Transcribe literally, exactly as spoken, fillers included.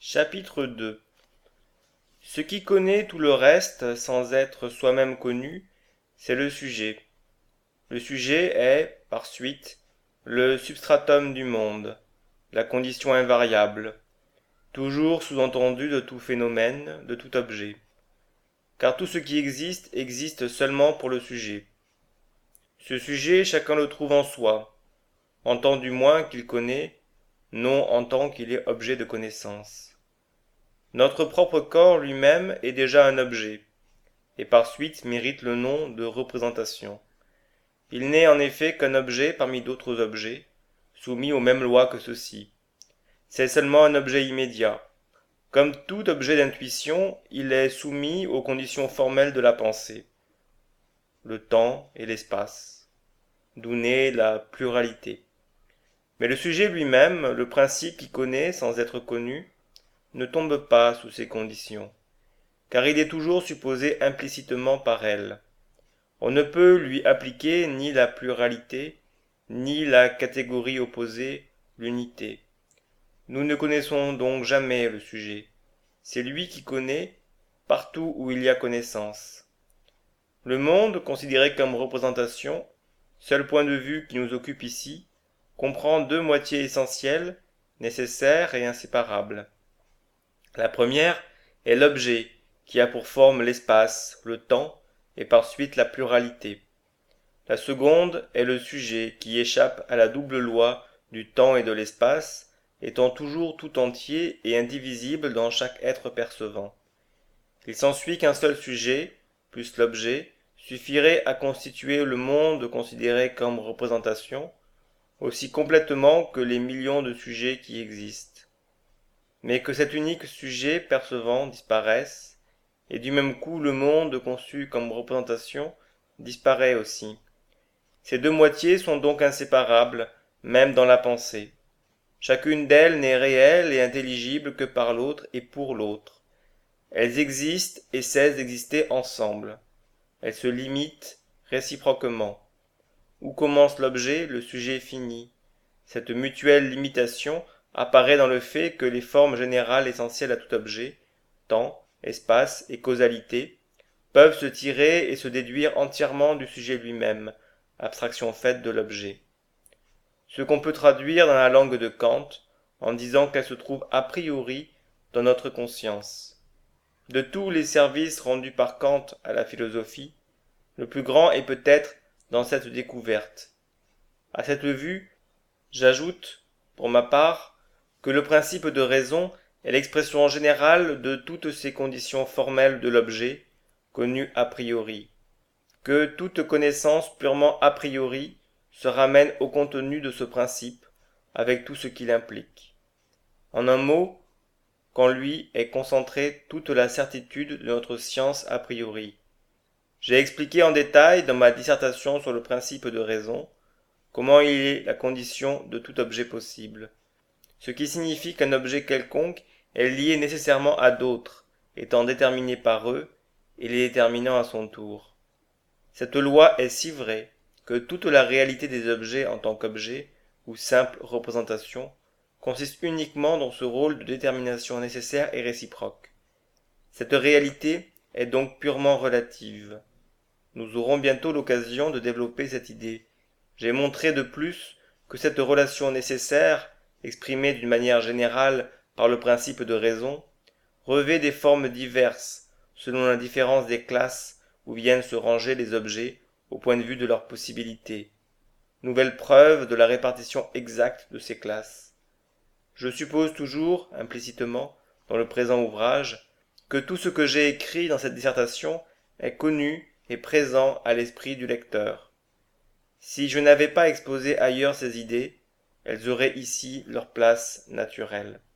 Chapitre deux. Ce qui connaît tout le reste sans être soi-même connu, c'est le sujet. Le sujet est, par suite, le substratum du monde, la condition invariable, toujours sous-entendu de tout phénomène, de tout objet. Car tout ce qui existe existe seulement pour le sujet. Ce sujet, chacun le trouve en soi, en tant du moins qu'il connaît, non en tant qu'il est objet de connaissance. Notre propre corps lui-même est déjà un objet, et par suite mérite le nom de représentation. Il n'est en effet qu'un objet parmi d'autres objets, soumis aux mêmes lois que ceux-ci. C'est seulement un objet immédiat. Comme tout objet d'intuition, il est soumis aux conditions formelles de la pensée, le temps et l'espace, d'où naît la pluralité. Mais le sujet lui-même, le principe qui connaît sans être connu, ne tombe pas sous ces conditions, car il est toujours supposé implicitement par elles. On ne peut lui appliquer ni la pluralité, ni la catégorie opposée, l'unité. Nous ne connaissons donc jamais le sujet. C'est lui qui connaît, partout où il y a connaissance. Le monde, considéré comme représentation, seul point de vue qui nous occupe ici, comprend deux moitiés essentielles, nécessaires et inséparables. La première est l'objet, qui a pour forme l'espace, le temps, et par suite la pluralité. La seconde est le sujet, qui échappe à la double loi du temps et de l'espace, étant toujours tout entier et indivisible dans chaque être percevant. Il s'ensuit qu'un seul sujet, plus l'objet, suffirait à constituer le monde considéré comme représentation, aussi complètement que les millions de sujets qui existent. Mais que cet unique sujet percevant disparaisse, et du même coup le monde conçu comme représentation disparaît aussi. Ces deux moitiés sont donc inséparables, même dans la pensée. Chacune d'elles n'est réelle et intelligible que par l'autre et pour l'autre. Elles existent et cessent d'exister ensemble. Elles se limitent réciproquement. Où commence l'objet, le sujet finit. Cette mutuelle limitation apparaît dans le fait que les formes générales essentielles à tout objet, temps, espace et causalité, peuvent se tirer et se déduire entièrement du sujet lui-même, abstraction faite de l'objet. Ce qu'on peut traduire dans la langue de Kant en disant qu'elle se trouve a priori dans notre conscience. De tous les services rendus par Kant à la philosophie, le plus grand est peut-être dans cette découverte. À cette vue, j'ajoute, pour ma part, que le principe de raison est l'expression générale de toutes ces conditions formelles de l'objet, connues a priori, que toute connaissance purement a priori se ramène au contenu de ce principe, avec tout ce qu'il implique. En un mot, qu'en lui est concentrée toute la certitude de notre science a priori. J'ai expliqué en détail dans ma dissertation sur le principe de raison comment il est la condition de tout objet possible, ce qui signifie qu'un objet quelconque est lié nécessairement à d'autres, étant déterminé par eux et les déterminant à son tour. Cette loi est si vraie que toute la réalité des objets en tant qu'objets ou simple représentation consiste uniquement dans ce rôle de détermination nécessaire et réciproque. Cette réalité est donc purement relative. Nous aurons bientôt l'occasion de développer cette idée. J'ai montré de plus que cette relation nécessaire, exprimée d'une manière générale par le principe de raison, revêt des formes diverses selon la différence des classes où viennent se ranger les objets au point de vue de leurs possibilités. Nouvelle preuve de la répartition exacte de ces classes. Je suppose toujours, implicitement, dans le présent ouvrage, que tout ce que j'ai écrit dans cette dissertation est connu et présent à l'esprit du lecteur. Si je n'avais pas exposé ailleurs ces idées, elles auraient ici leur place naturelle.